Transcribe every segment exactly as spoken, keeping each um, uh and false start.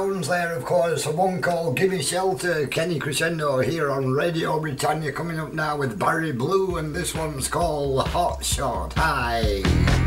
sounds there, of course. One called Gimme Shelter, Kenny Crescendo here on Radio Britannia. Coming up now with Barry Blue, and this one's called Hot Shot High.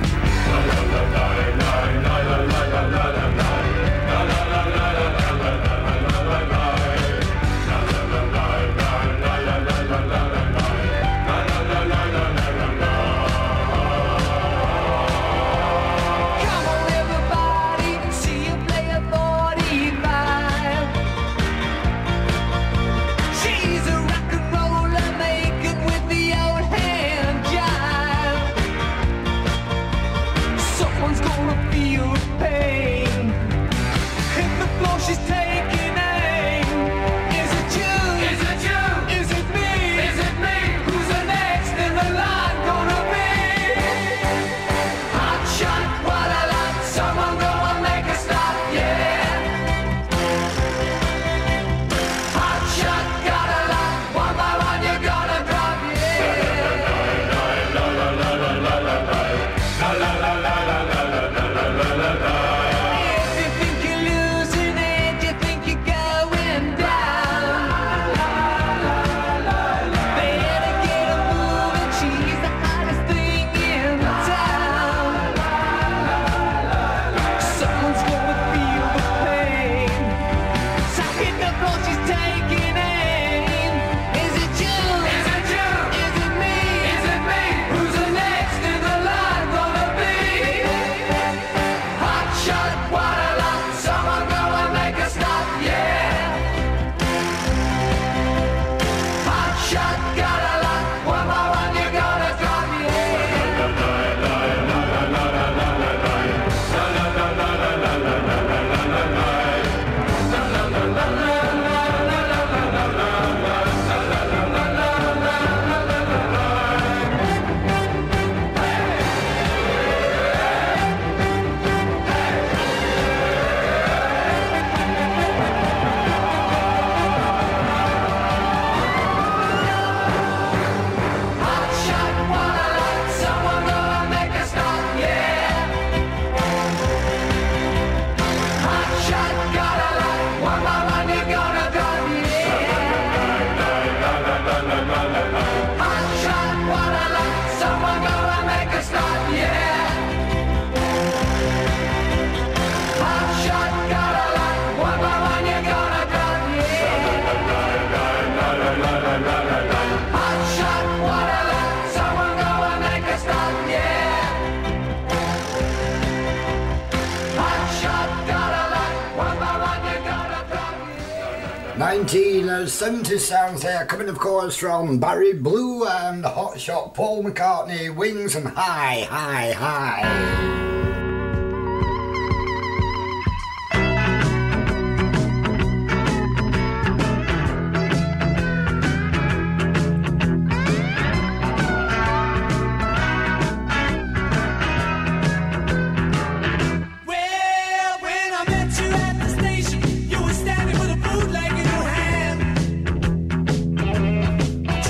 nineteen seventy sounds there, coming of course from Barry Blue and Hot Shot Paul McCartney, Wings and High, High, High.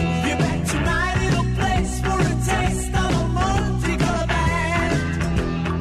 Tonight it'll place for a taste of a multicolored band.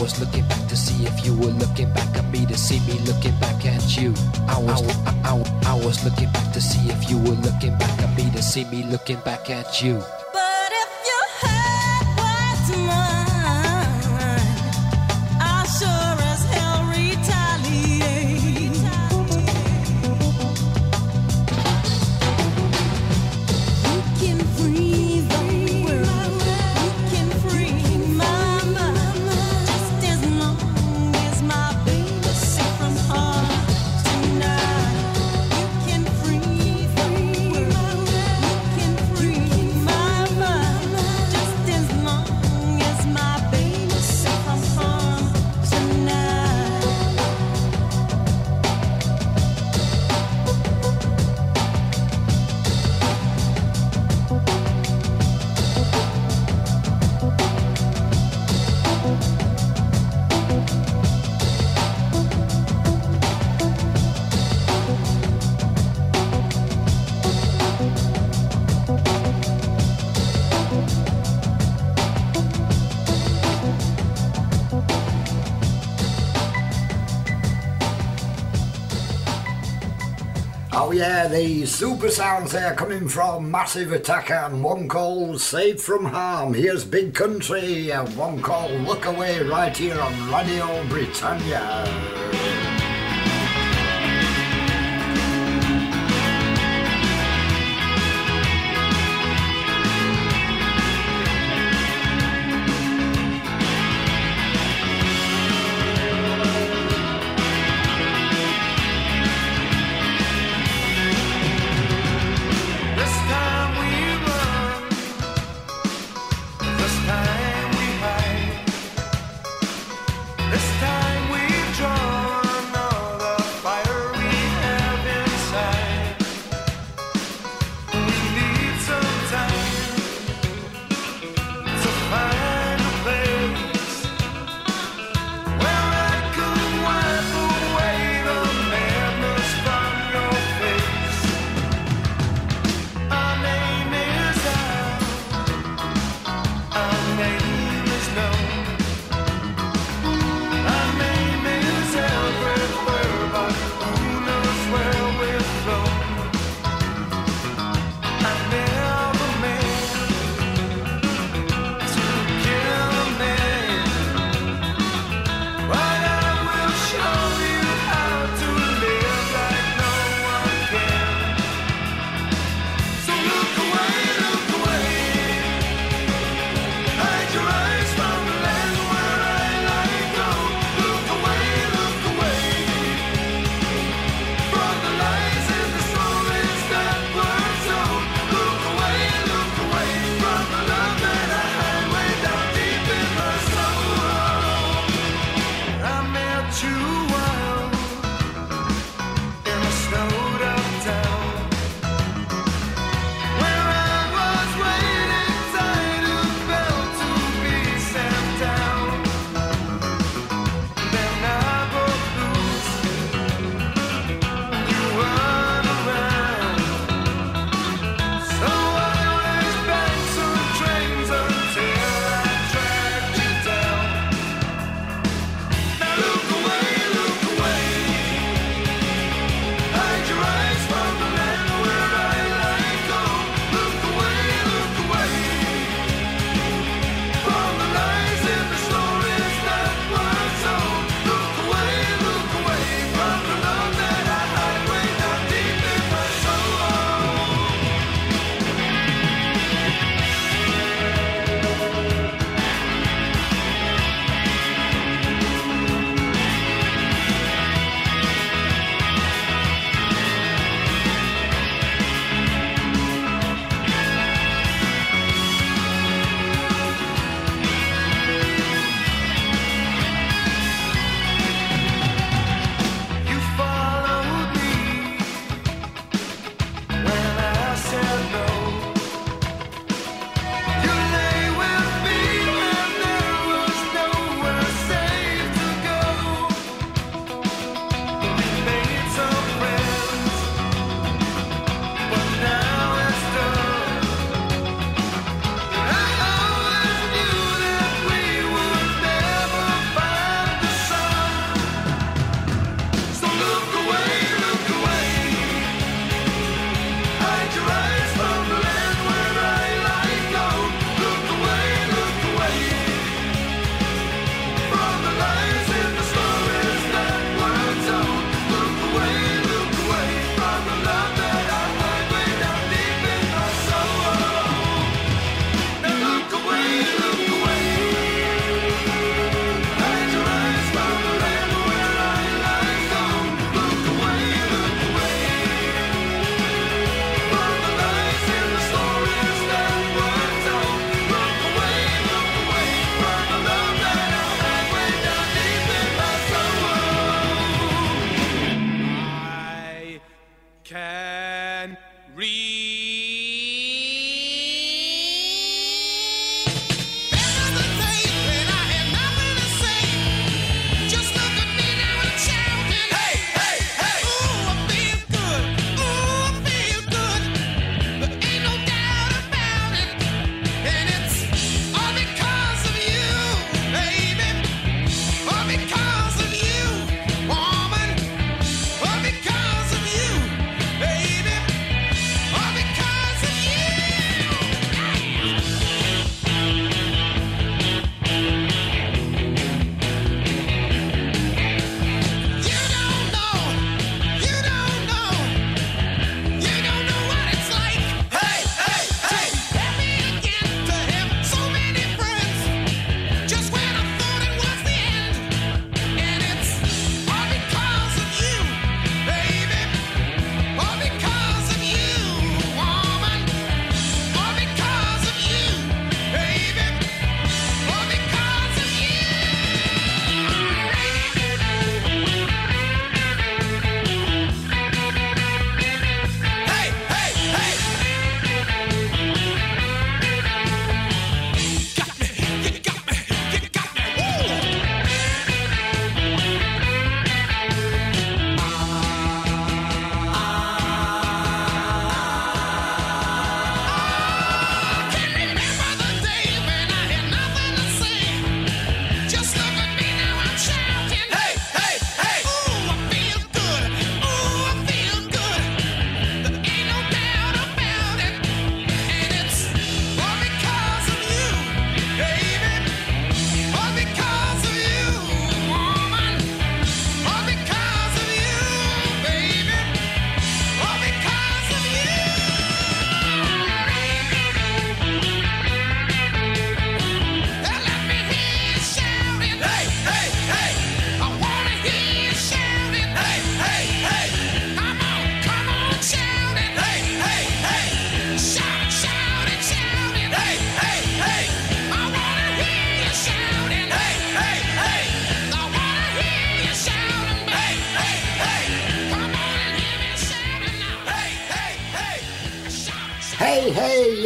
was looking back to see if you were looking back at me, to see me looking back at you. I was, I, I, I was looking back to see if you were looking back at me, to see me looking back at you. But if you had what's mine, I sure as hell retaliate. You can free the world, you can free my mind, just as long as my baby's safe from harm tonight. You can free the world, you can free my mind, just as long as my baby's safe from harm tonight. Oh yeah, the super sounds there coming from Massive Attack and one called Safe From Harm. Here's Big Country and one called Look Away right here on Radio Britannia. This time we run, this time we hide, this time we draw.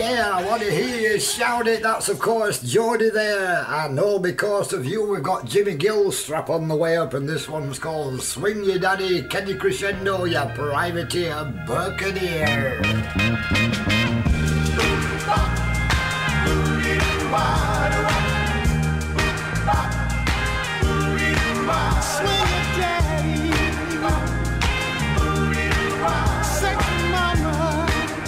yeah, I want to hear you shout it. That's, of course, Jody there. And all because of you, we've got Jimmy Gilstrap on the way up, and this one's called Swing Your Daddy, Kenny Crescendo, ya privateer Buccaneer. Swing your daddy, sexy mama.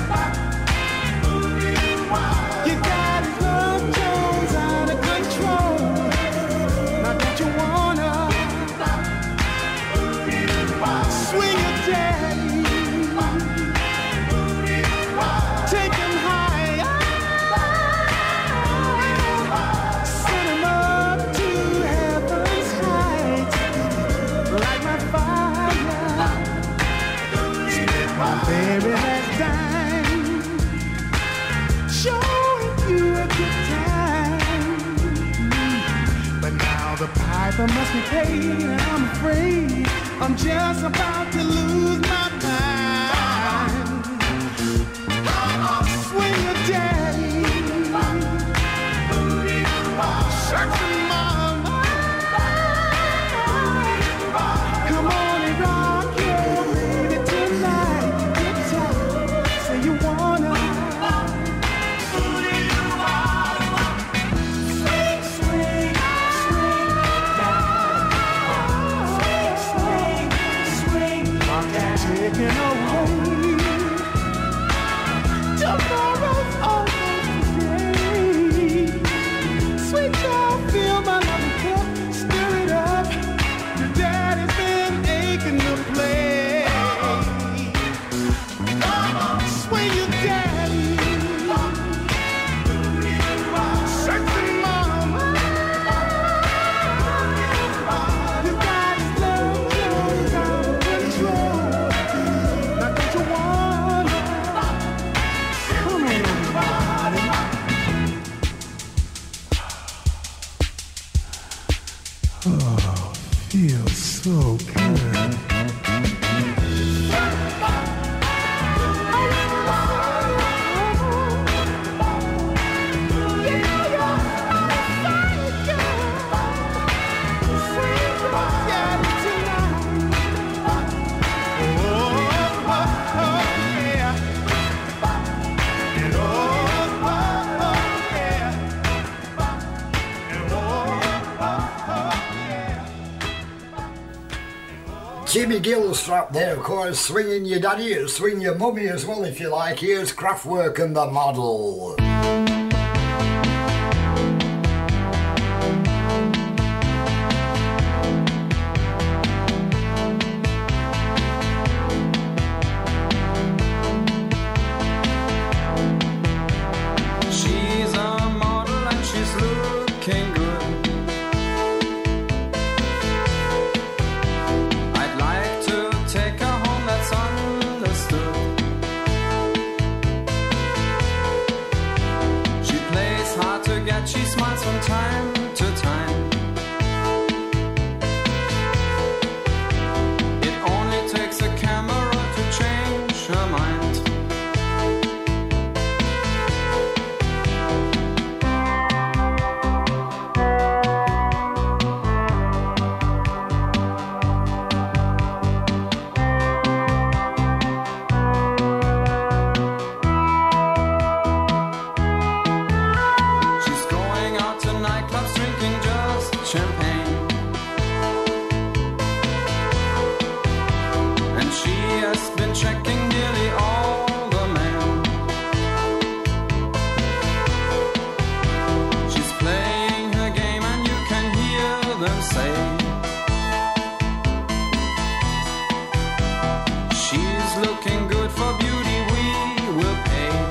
You got love Jones out of control. Now don't you wanna swing your daddy? Take him high, set him up to heaven's heights, like my fire. My baby has died, showing you a good time. But now the piper must be paid, and I'm afraid I'm just about to lose my mind. Swing your daddy, sexy mama. Come on and rock your baby tonight. Get tight, say you wanna. Swing, swing, swing, swing, swing, swing. Taking away tomorrow's almost day. Sweet child, feel my love cup, stir it up. Your daddy's been aching to play. Swing your daddy, sexy mama. You got his love Jones out of control. Now don't you wanna? Come on, everybody. Oh, feels so good. Jimmy Gilstrap there, of course, swinging your daddy, swing your mummy as well if you like. Here's Kraftwerk and the Model. She's a model and she's looking good. I'd like to take her home, that's understood. She plays hard to get, she smiles from time to time. It only takes a camera to change her mind. She's going out to nightclubs, drinking just champagne. And she has been checking nearly all the men. She's playing her game and you can hear them say, she's looking good for beauty, we will pay.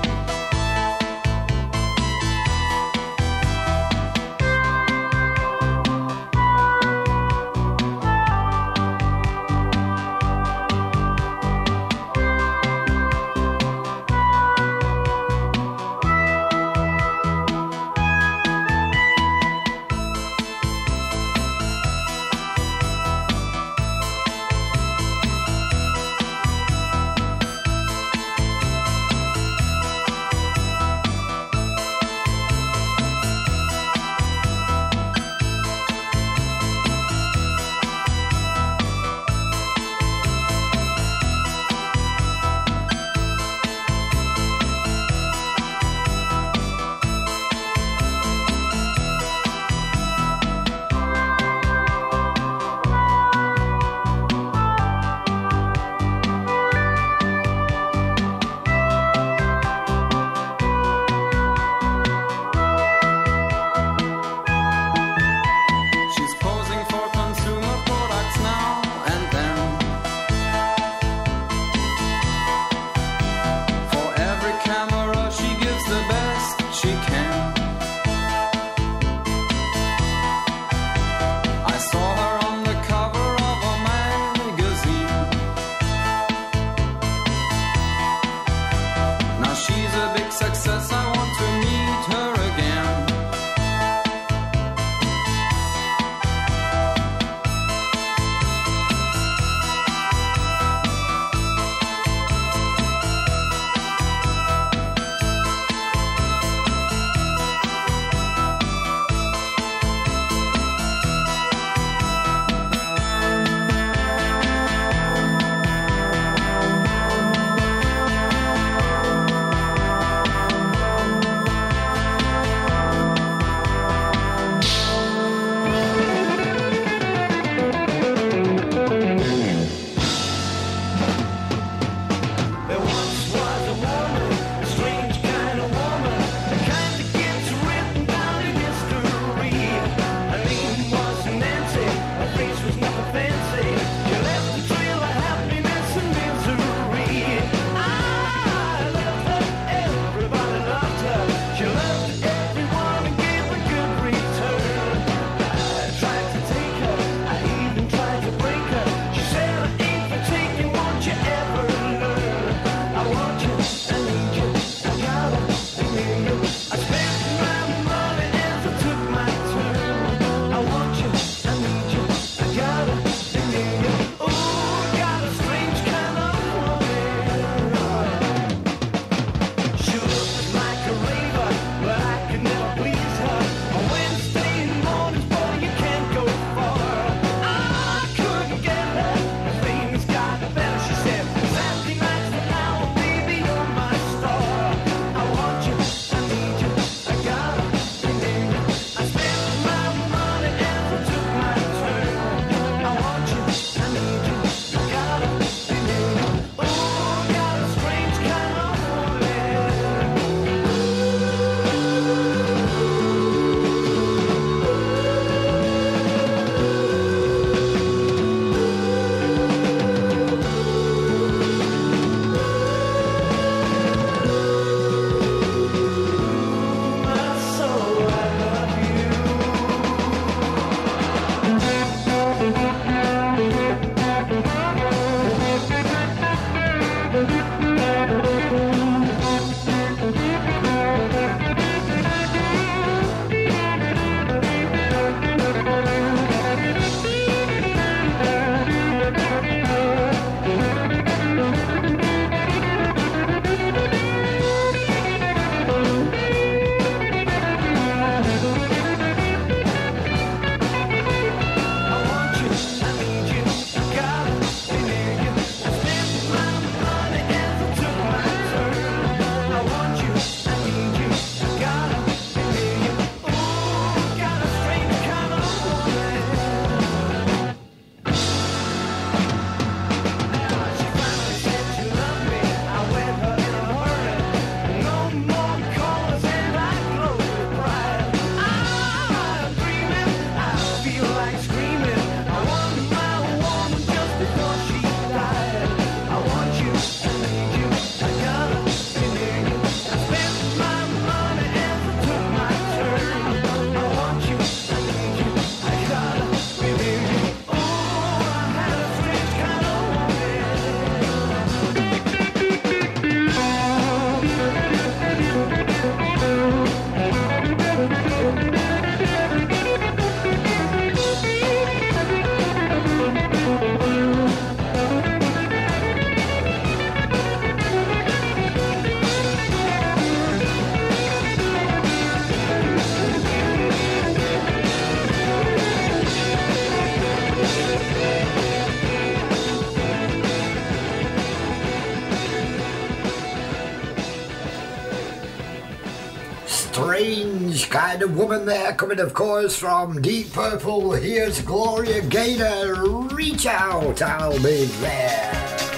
strange kind of woman there, coming of course from Deep Purple. Here's Gloria Gaynor, Reach Out, I'll Be There.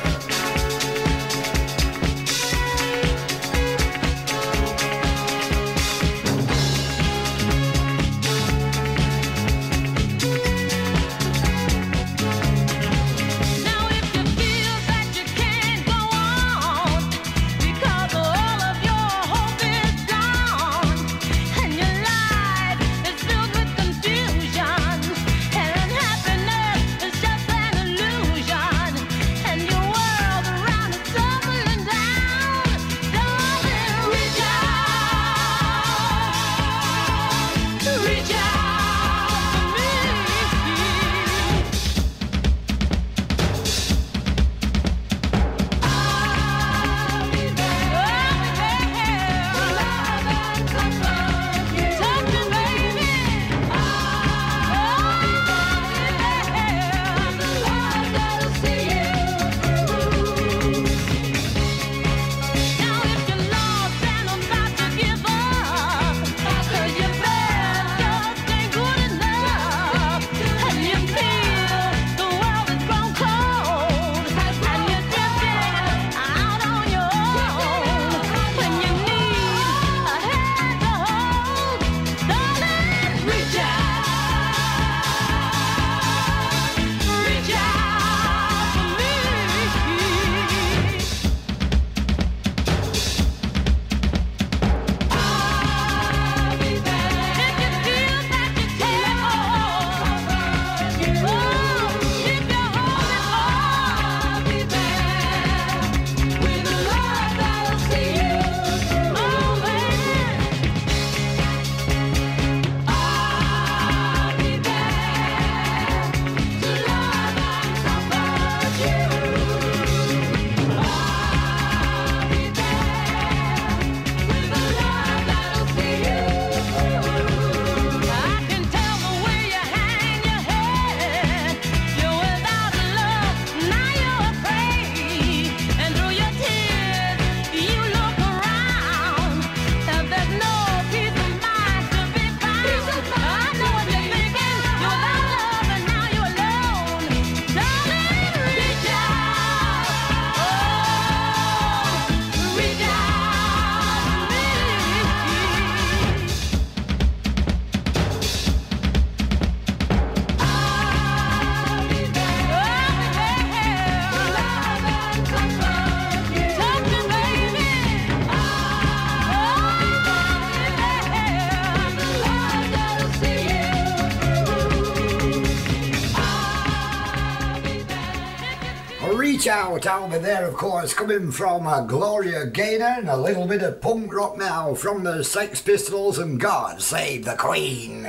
Reach Out, I'll Be There, of course, coming from uh, Gloria Gaynor, and a little bit of punk rock now from the Sex Pistols and God Save the Queen.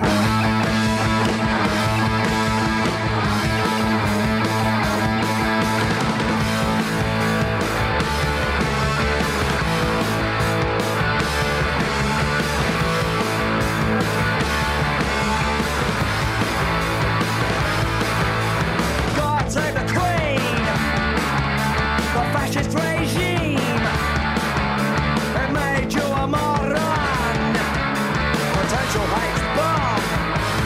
Potential hate bomb.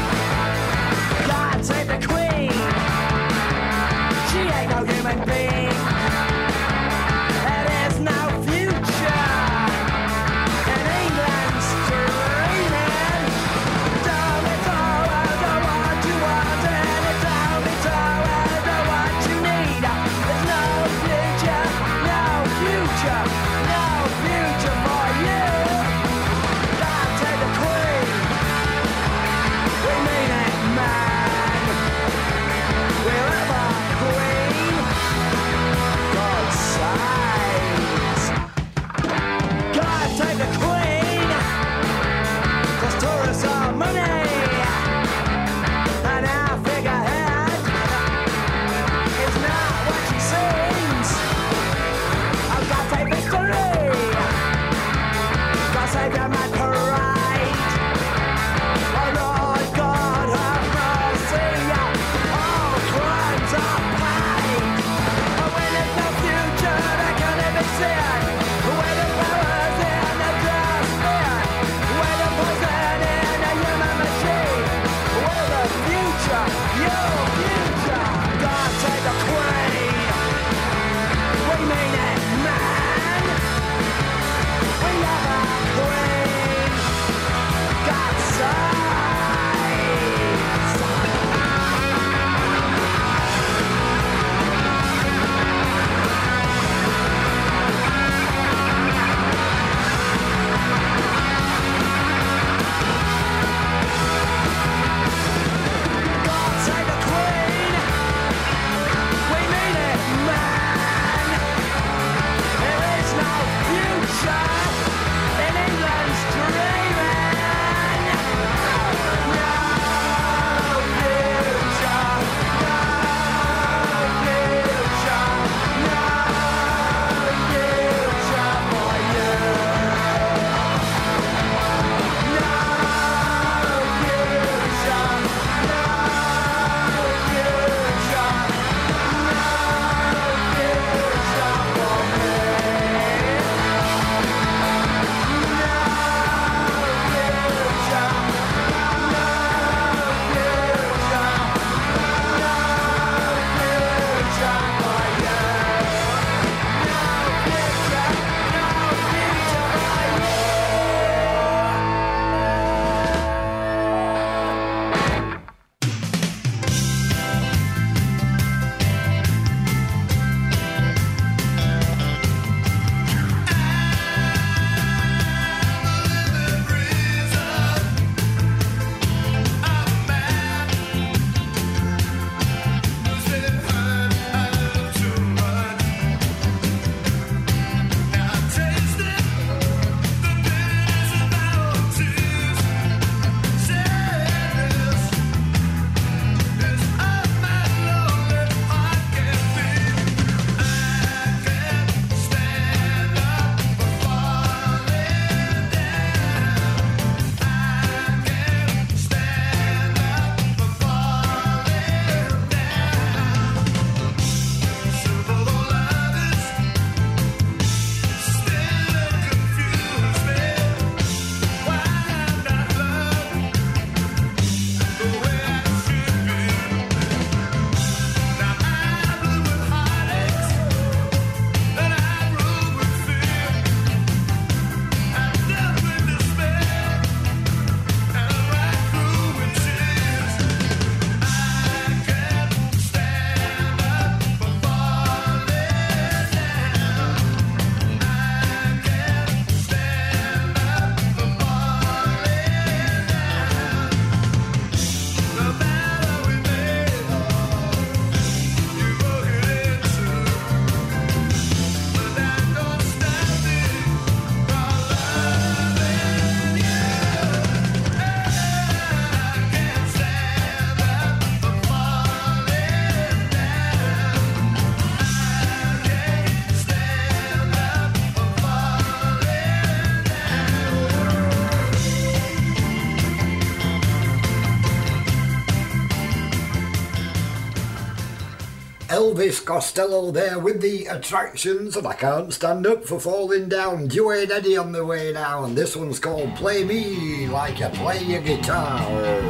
Elvis Costello there with the Attractions, and I Can't Stand Up for Falling Down. Duane Eddy on the way now, and this one's called Play Me Like You Play Your Guitar.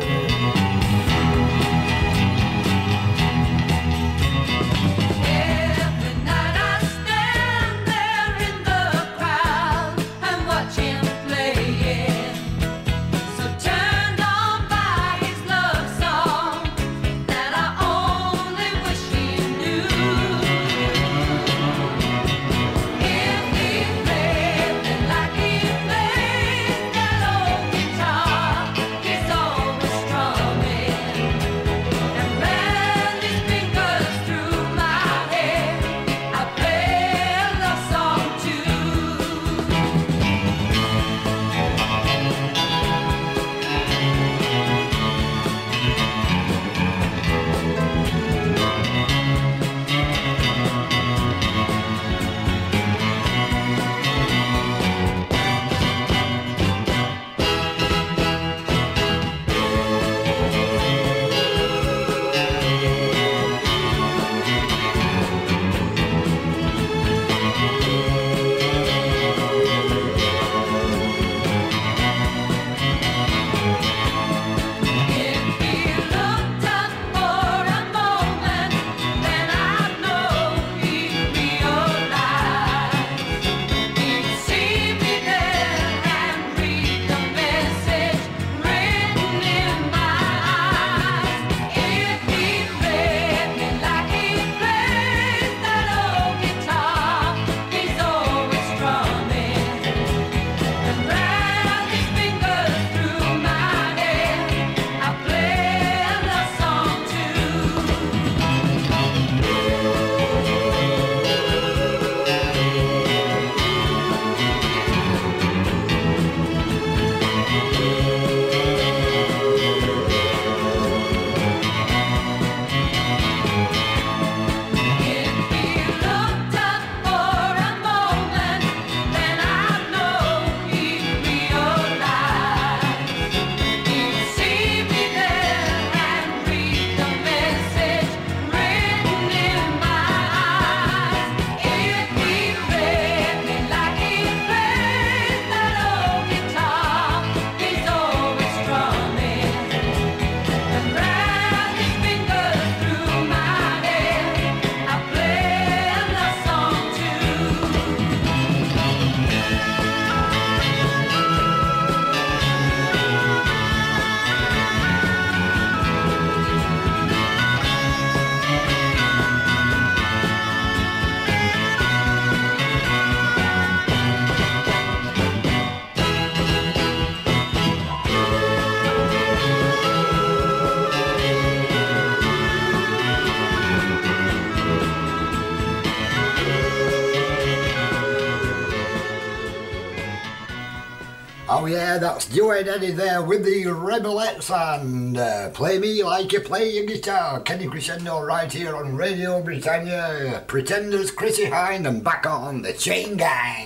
Oh yeah, that's Duane Eddy there with the Rebelettes and uh, Play Me Like You Play Your Guitar. Kenny Crescendo right here on Radio Britannia. Pretenders, Chrissy Hynde, and back on the Chain Gang.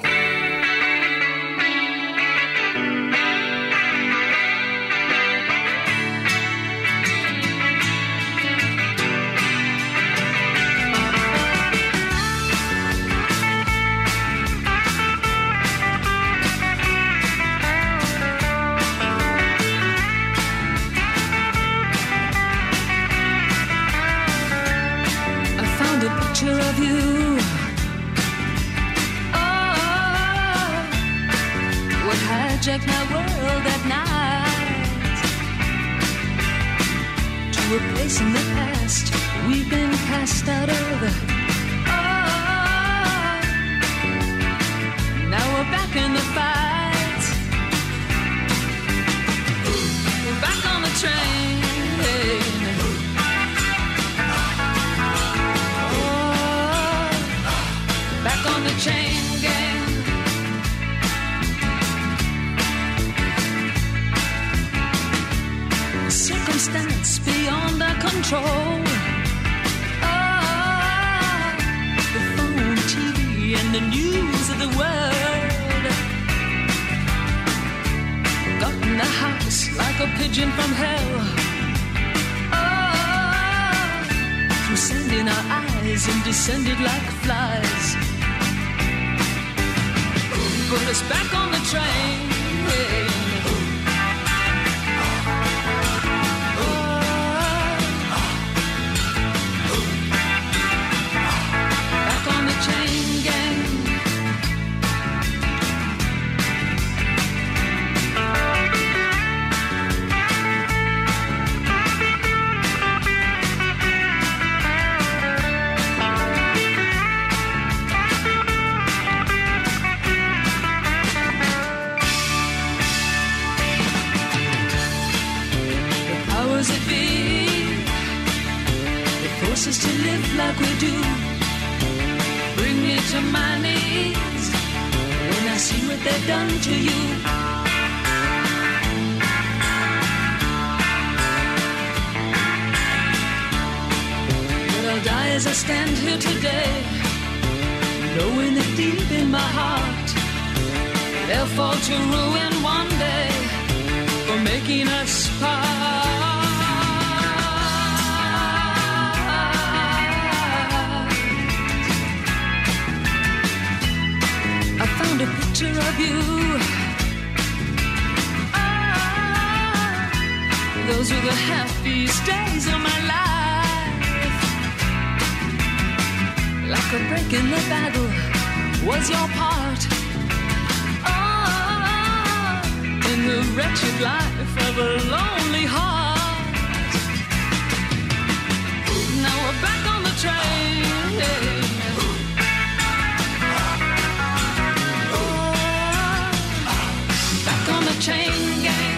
Of you, oh, what hijacked my world at night to a place in the past we've been cast out of. Oh, now we're back in the fight. We're back on the train. Back on the chain gang. Circumstance beyond our control. Oh, the phone, T V, and the news of the world got in the house like a pigeon from hell. Oh, through sand in our eyes and descended like flies. Put us back on the train. Back on the chain gang. It be that force us to live like we do? Bring me to my knees when I see what they've done to you. But I'll die as I stand here today, knowing that deep in my heart they'll fall to ruin one day for making us part. I found a picture of you. Ah, those were the happiest days of my life. Like a break in the battle was your part. Ah, in the wretched life of a lonely heart. Now we're back on the train. On the chain gang.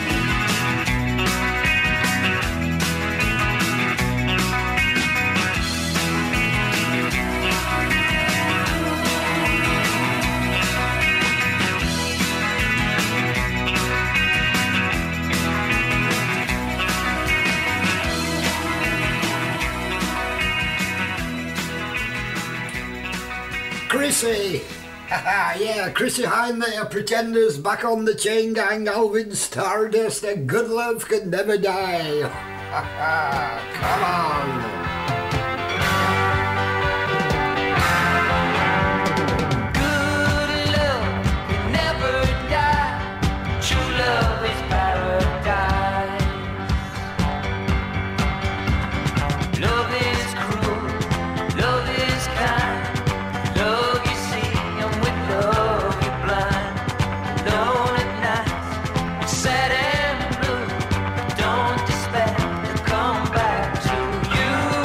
Chrissy! Haha, yeah, Chrissy Hine there, Pretenders, back on the chain gang, Alvin Stardust, and good love can never die. Haha, come on. Sad and blue, don't despair to come back to you.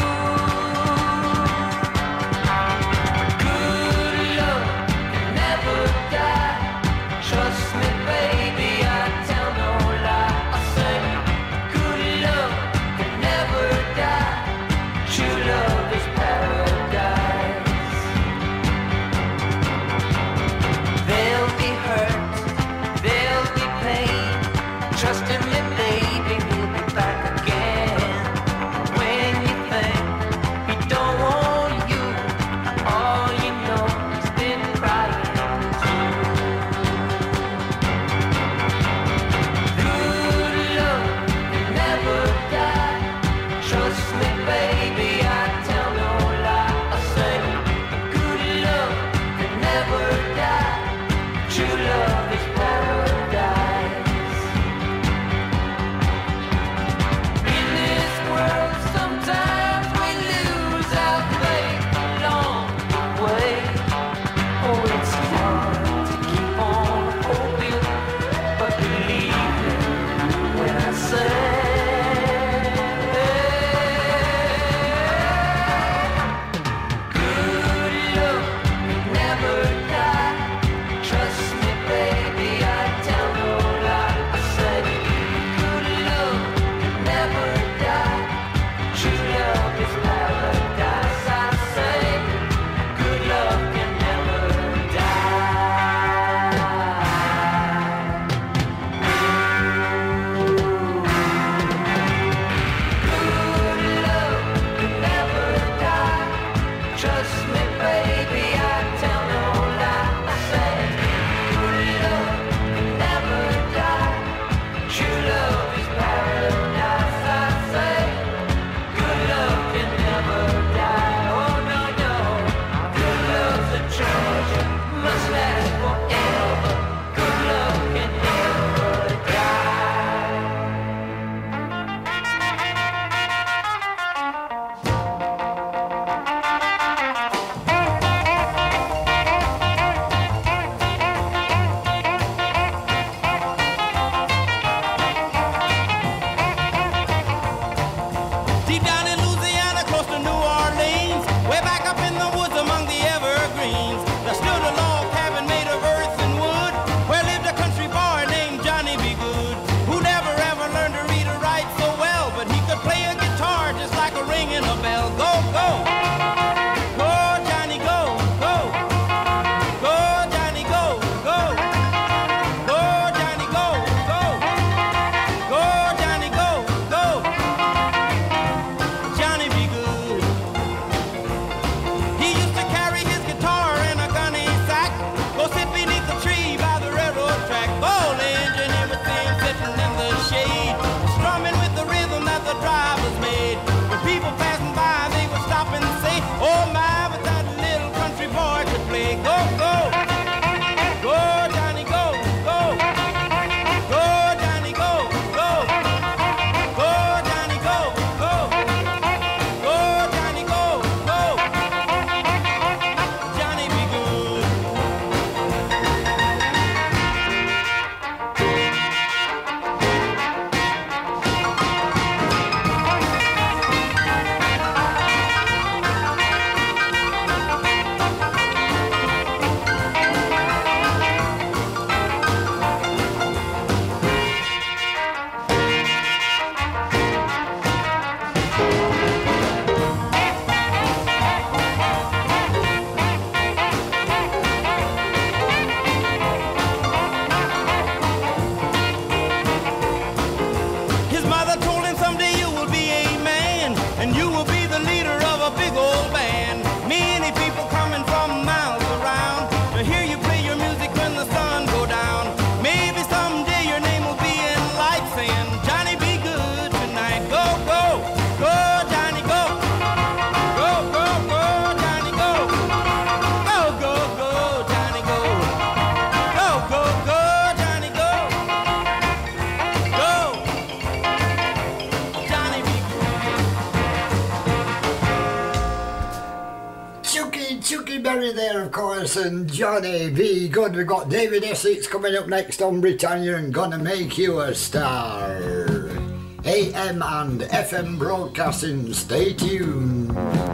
Derry there, of course, and Johnny B. Good. We've got David Essex coming up next on Britannia and Gonna Make You a Star. A M and F M broadcasting, stay tuned.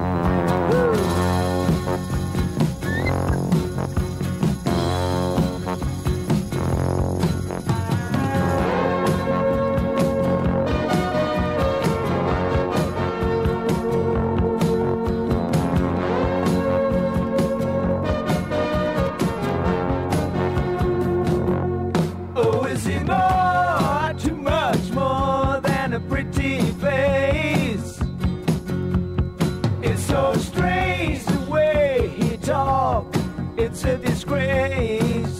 It's a disgrace.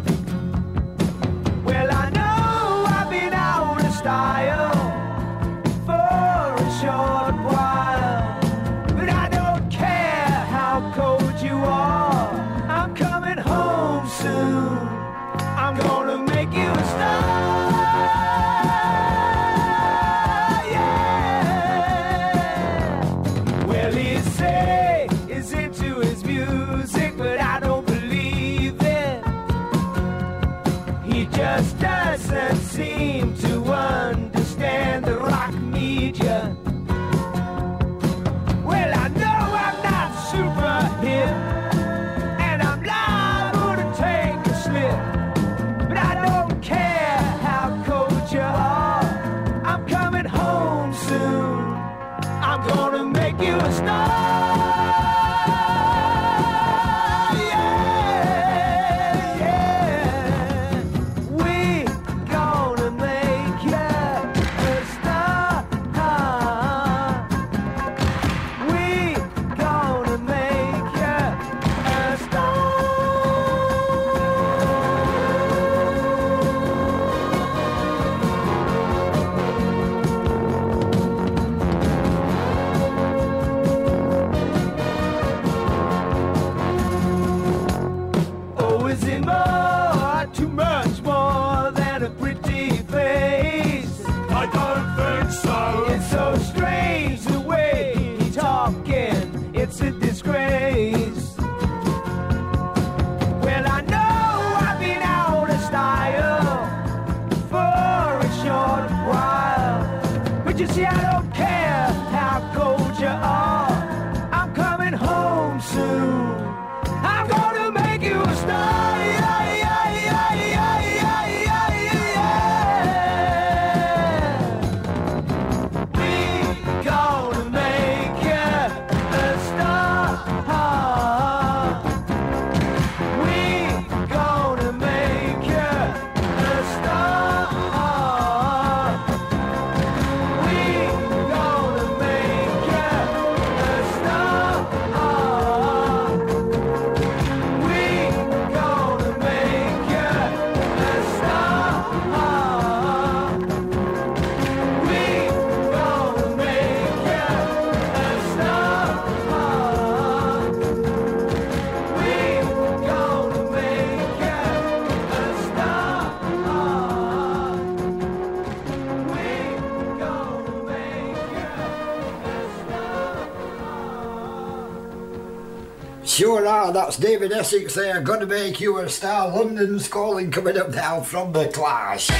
Well, I know I've been out of style for a short while, but I don't care how cold you are. I'm coming home soon. I'm gonna make you a star. Yeah. Well, he say he's into his music, but I don't believe it. He just doesn't seem to understand the rock media. Well, I know I'm not super hip, and I'm liable to take a slip, but I don't care how cold you are. I'm coming home soon. I'm gonna make you a star. You see, I don't care how cold you are. I'm coming home soon. I'm gonna make you a star. Yeah, yeah, yeah, yeah, yeah, yeah, yeah. We gonna make you a star. We gonna make you a star. Sure are, that's David Essex there, Gonna Make You a Star. London's Calling coming up now from The Clash.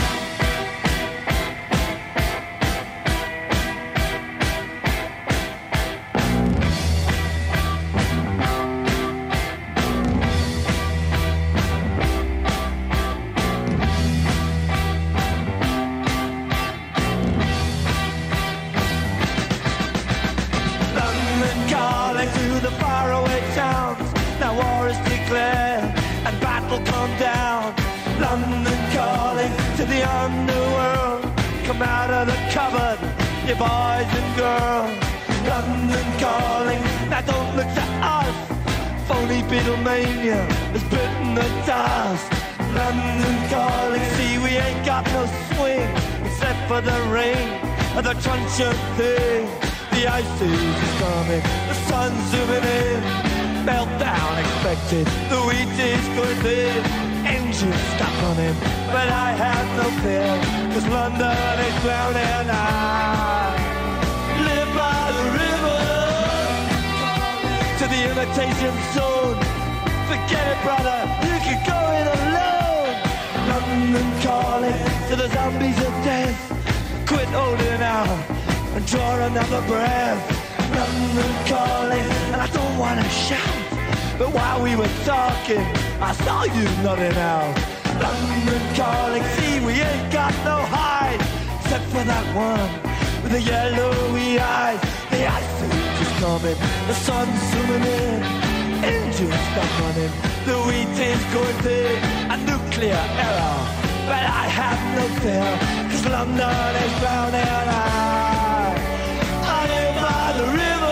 You boys and girls, London calling, now don't look to us. Phony Beatlemania has bitten the dust. London calling, see we ain't got no swing, except for the rain and the truncheon thing. The ice age is coming, the sun's zooming in, meltdown expected, the wheat is going thin. Engines stop running, but I have no fear, cause London is drowning. I live by the river, to the inner reputation soon. Forget it, brother, you can go it alone. London calling to the zombies of death. Quit holding out and draw another breath. London calling, and I don't want to shout, but while we were talking, I saw you nodding out. London calling, see we ain't got no hide, except for that one with the yellowy eyes. The ice age is coming, the sun's zooming in, engines stop running, the wheat is going big, a nuclear error. But I have no fear, cause London is drowning. I, I live by the river.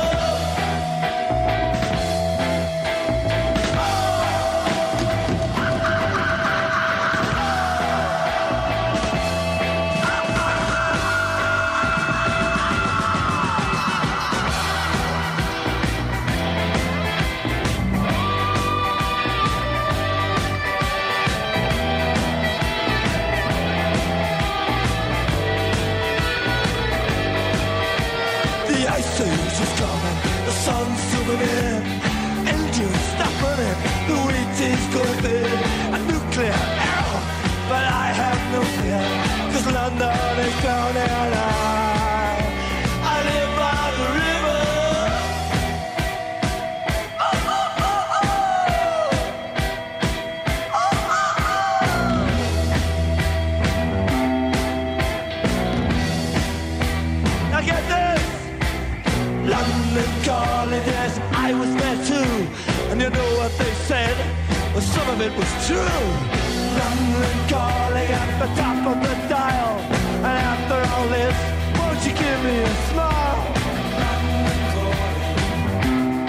Sun's zooming in, engines stop running, the wheat is going big, a nuclear arrow, but I have no fear, cause London is drowning. I, I live by the river. Oh, oh, oh, oh. Oh, oh, oh. Now get this. London calling, yes, I was there too. And you know what they said? Well, some of it was true. London calling at the top of the dial. And after all this, won't you give me a smile? London calling.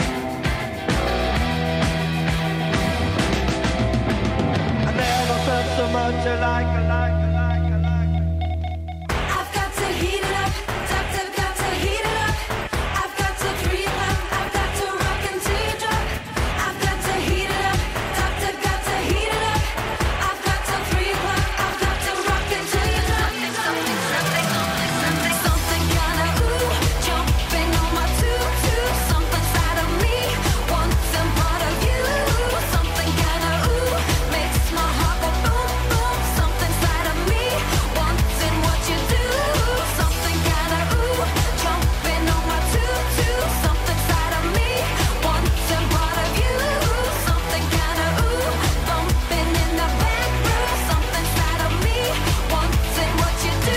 I never felt so much alike, alike, alike, alike. I've got to heat it up, doctor, got to heat it up. I've got to three o'clock, I've got to rock until you drop. I've got to heat it up, doctor, got to heat it up. I've got to three o'clock, I've got to rock until you drop. Something, something, something, something kinda ooh, jumping on my tutu. Something inside of me wants some part of you. Something kinda ooh, makes my heart go boom, boom. Something inside of me wanting what you do. Something kinda ooh, jumping on my tutu. Something inside of me wanting part of you. Something kinda ooh, bumping in the back room. Something inside of me wanting what you do.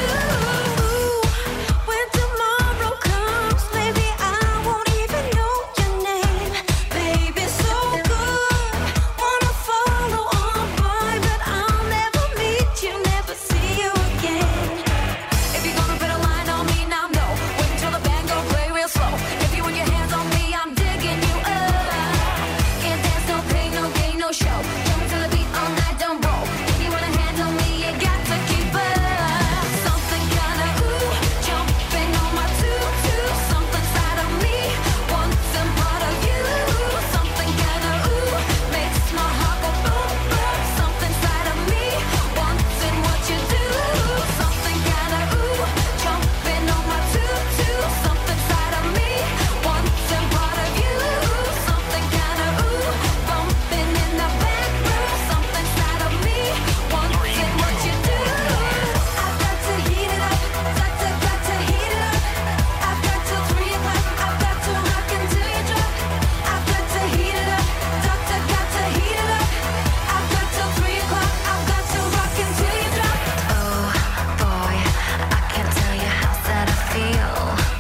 When tomorrow comes, maybe I won't even know your name. Baby, so good, wanna follow on by, but I'll never meet you, never see you again. If you're gonna put a line on me, now no. Wait until the band go play real slow. If you want your hands on me, I'm digging you up. Can't dance, no pain, no gain, no show. Jumping to the beat all night, don't roll. If you wanna handle me, you got to keep up. Something kinda ooh, jumping on my tutu. Something inside of me wants some part of you. Something kinda ooh, makes my heart go boom, boom. Something inside of me wanting what you do. Something kinda ooh, jumping on my tutu. Something inside of me wanting part of you. Something kinda ooh, bumping in the back room. Something inside of me wanting what you do. I've got to heat it up, doctor, got to heat it up. I've got till three o'clock, I've got to rock until you drop. I've got to heat it up, doctor, got to heat it up. I've got till three o'clock, I've got to rock until you drop. Oh boy, I can't tell you how sad I feel.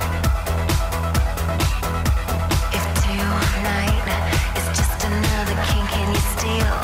If tonight is just another kink in your steel.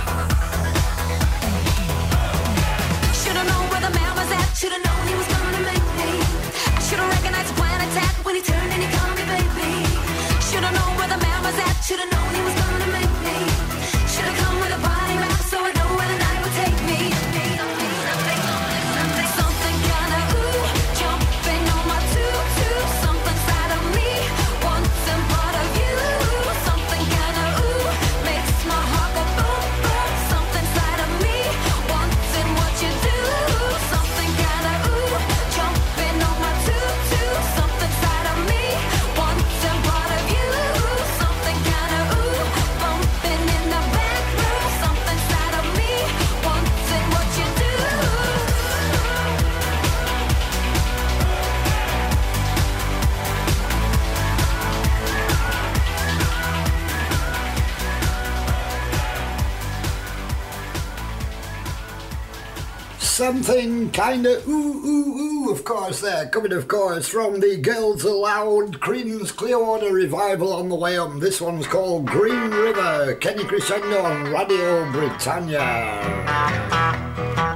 Should've known where the man was at. Should've known he was gonna make me. I should've recognized the plan attack when he turned and he called me baby. Should've known where the man was at. Should've known he was gonna make me. Should've come with a body map so I know where the night would take me. Something, something, something, something kinda ooh, jumping on my tutu. Something inside of me wants some part of you. Something kinda ooh, makes my heart go boom, boom. Something inside of me wanting what you do. Something kinda ooh, jumping on my tutu. Something inside of me wanting part of you. Something kinda something kinda ooh ooh ooh, of course, there, coming of course from the Girls Aloud Creedence Clearwater revival on the way up. This one's called Green River, Kenny Crescendo on Radio Britannia.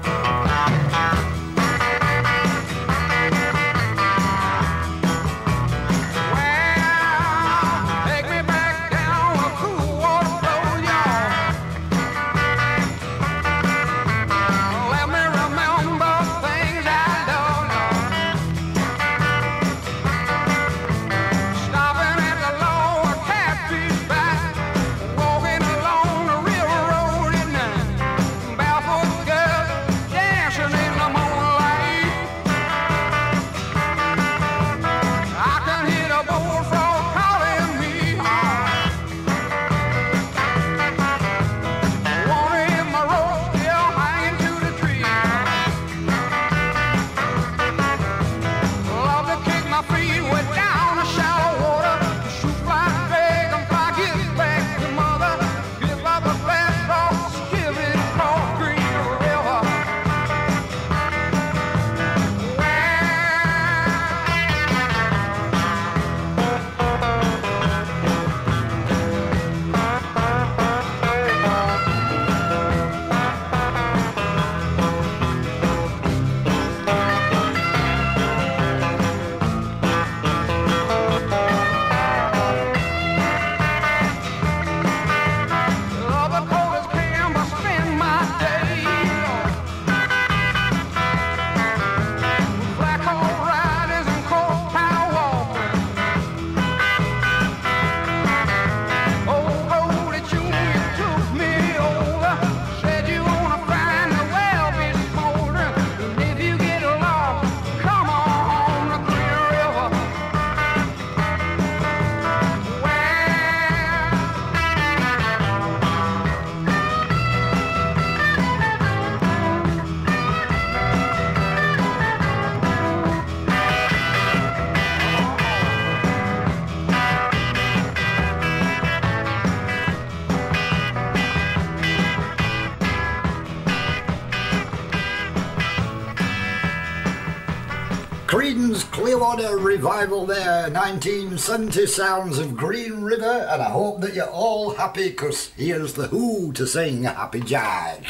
Creedence Clearwater revival there, nineteen seventy sounds of Green River, and I hope that you're all happy, because here's the Who to sing Happy Jive.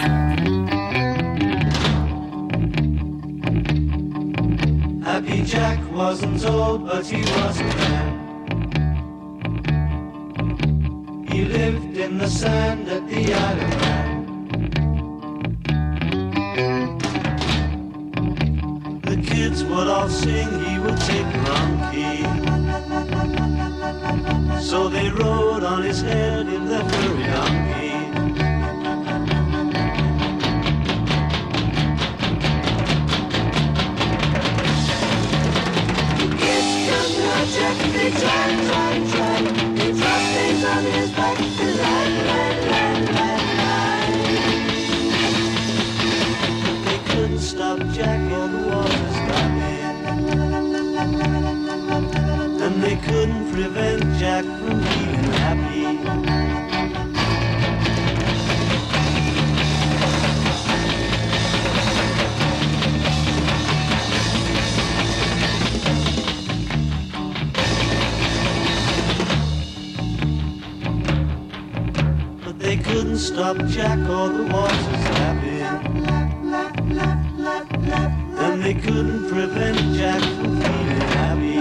Happy Jack wasn't old, but he was a man. He lived in the sand at the Isle of Man. The kids would all sing, he would take the wrong key. So they rode on his head in their furry donkey. Jack, they try, try, try. They drop things on his back. Lie, lie, lie, lie, lie. They couldn't stop Jack or the water stopping. And they couldn't prevent Jack from being happy. They couldn't stop Jack or the waters lapping. And they couldn't prevent Jack from feeling happy.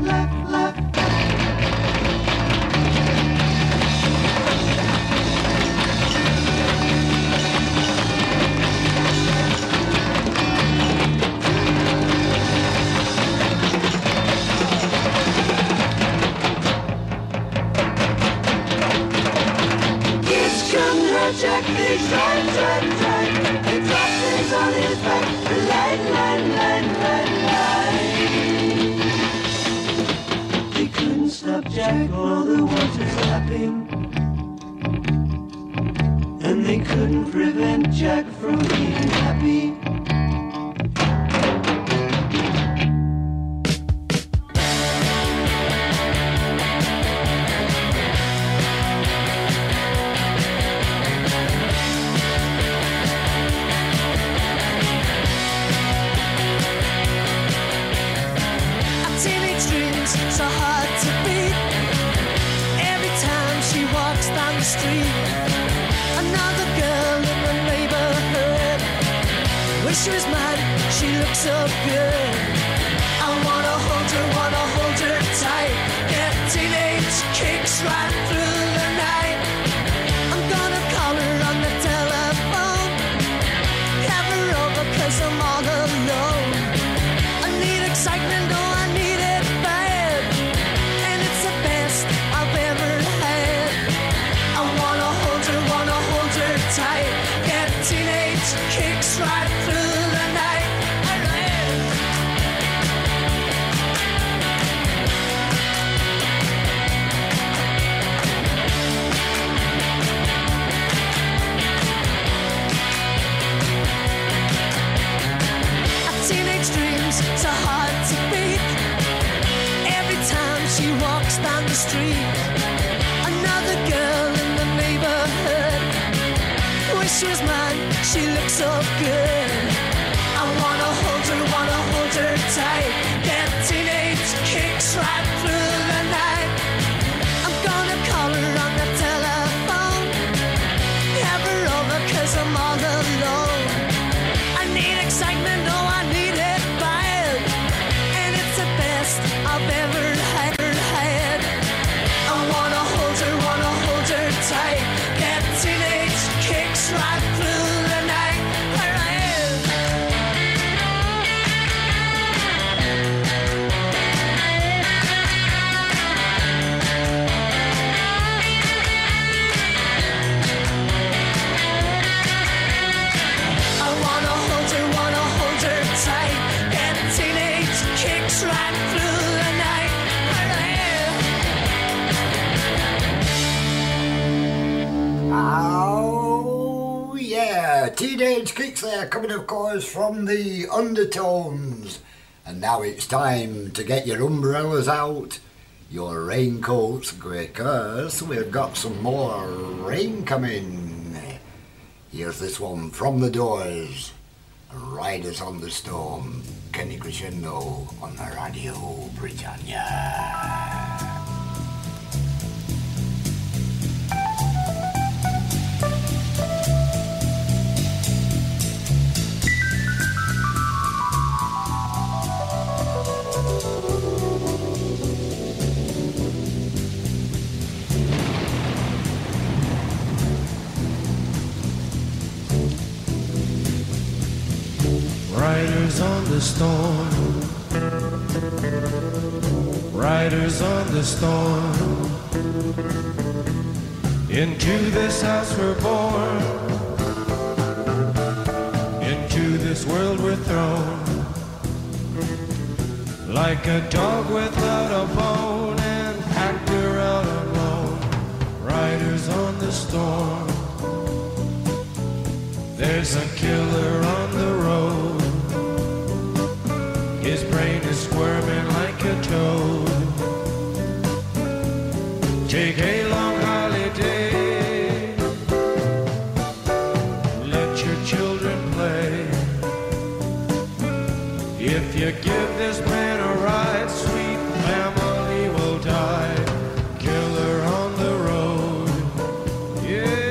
Jack, they try, try, try. They drop things on his back. Line, line, line, line, line. They couldn't stop Jack or the waters lapping. And they couldn't prevent Jack from being happy. street. Another girl in the neighborhood. Wish she was mine, she looks so good. I wanna hold her, wanna hold her tight. Get teenage kicks right through the night. I'm gonna call her on the telephone. Have her over 'cause I'm all alone. I need excitement, oh I need it bad. And it's the best I've ever had. I wanna hold her, wanna hold her tight. Get teenage kicks right through the night. Teenage dreams so hard to beat. Every time she walks down the street, another girl in the neighborhood. Wish she was mine, she looks so good. I wanna hold her, wanna hold her tight. Get teenage kicks right through the night. I'm gonna call her on the telephone. Have her over 'cause I'm all alone. I need excitement, oh I need it bad. And it's the best I've ever had, had. I wanna hold her, wanna hold her tight. Get teenage kicks right through the night. I wanna hold her, wanna hold her tight. Get teenage kicks right through the night. Oh, yeah, teenage kicks there, coming of course from the Undertones. And now it's time to get your umbrellas out, your raincoats, because we've got some more rain coming. Here's this one from the Doors, Riders on the Storm, Kenny Crescendo on the Radio Britannia. Riders on the storm, riders on the storm. Into this house we're born, into this world we're thrown. Like a dog without a bone and packed her out alone. Riders on the storm. There's a killer on the road. His brain is squirming like a toad. Take a long holiday. Let your children play. If you give this man a ride, sweet family will die. Killer on the road. Yeah.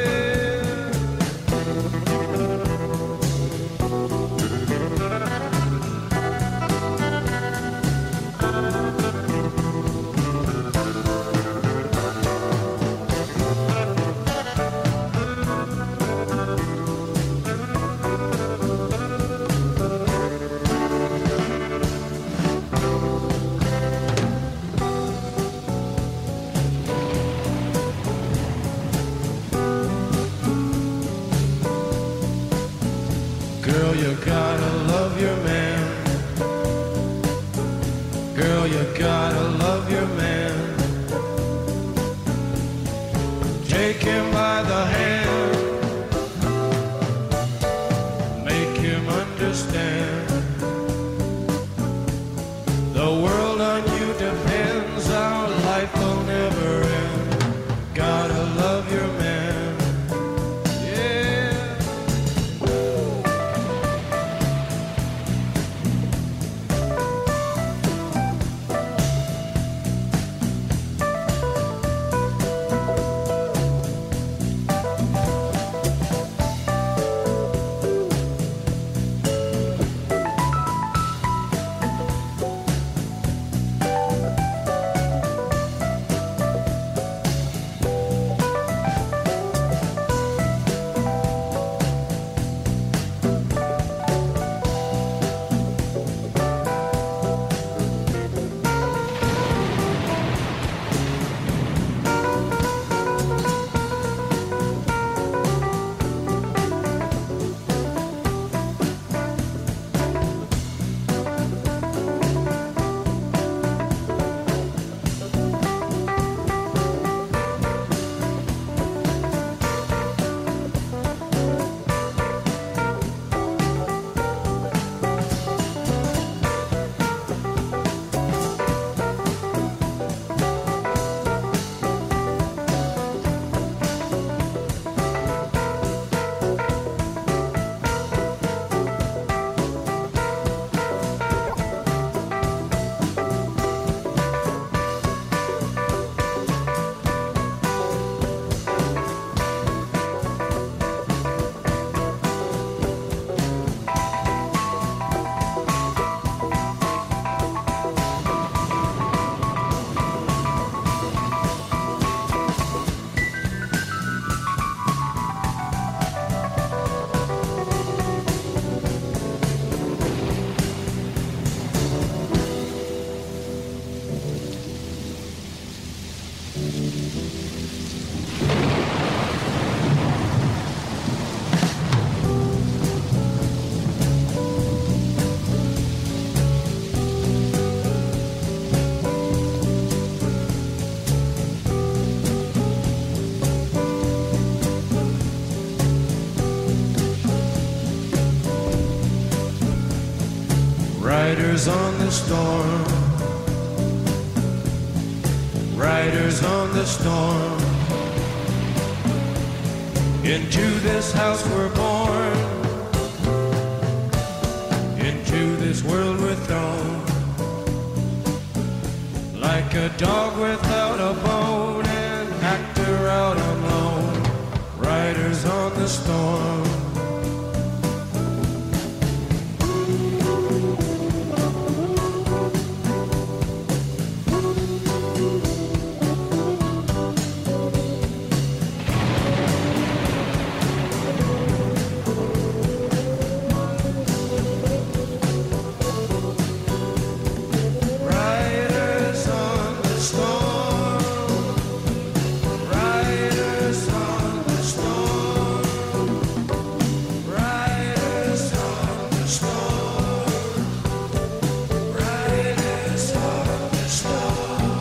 Girl, you gotta love your man. Girl, you gotta love your man. Take him by the hand. Make him understand. The world on you depends. Our life will never end. Gotta love your man. Riders on the storm, riders on the storm. Into this house we're born, into this world we're thrown, like a dog without a bone, an actor out on loan. Riders on the storm. Riders on the storm, riders on the storm, riders on the storm, riders on the storm.